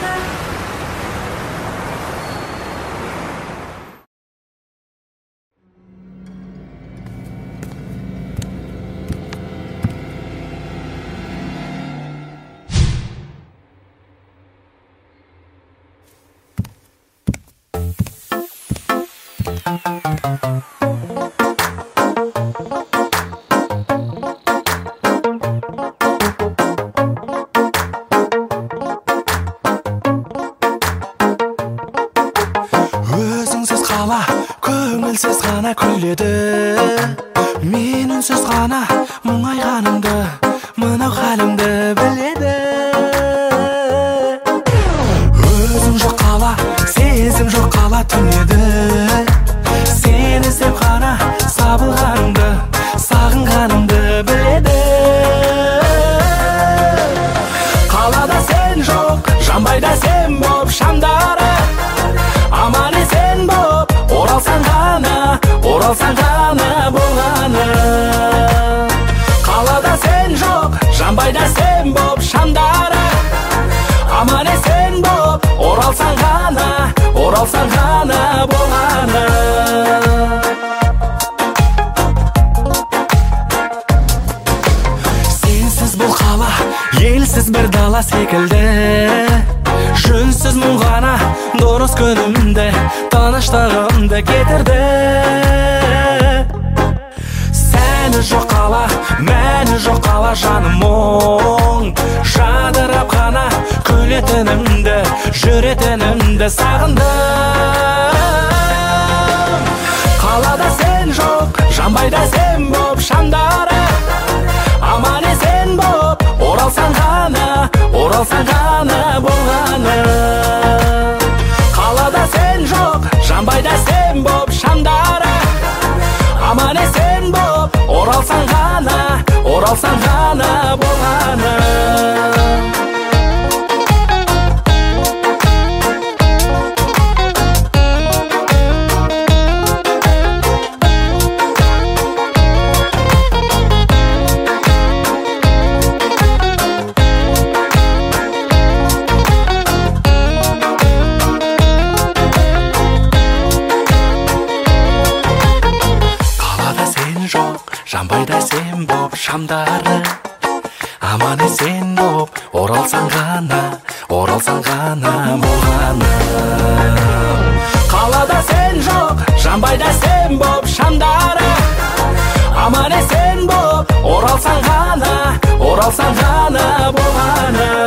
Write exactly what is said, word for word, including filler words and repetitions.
Өзіңсіз қала көңілсіз ғана күледі, мен үнсіз ғана мұңайғанымды, мынау халімді біледі. Өзің жоқ қала, сезім жоқ қала түнеді, сені іздеп қана сабылғанымды, сағынғанымды біледі. Қалада сен жоқ, жанбайда сен боп шамдары, аман есен боп оралсаң ғана, оралсаң ғана болғаны. Қалада сен жоқ, жанбайда сен боп шамдары, аман есен боп оралсаң ғана, оралсаң ғана болғаны. Сенсіз бұл қала елсіз бір дала секілді, жүнсіз мұң ғана дұрыс күнімді, тыныштығымды кетірді. Сәні жоқ қала, мәні жоқ қала, жаным мұң жадырап қана күлетінімді, жүретінімді сағындым. Қалада сен жоқ, жанбайда сен боп шамдары, аман есен боп оралсаң ғана, оралсаң ғана болғаны. Қалада сен жоқ, жанбайда сен боп шамдары, аман есен боп оралсаң ғана, оралсаң ғана болғаны. Жанбайда сен боп шамдары, аман есен боп оралсаң ғана, оралсаң ғана болғаны. Қалада сен жоқ, жанбайда сен боп шамдары, аман есен боп оралсаң ғана, оралсаң ғана болғаны.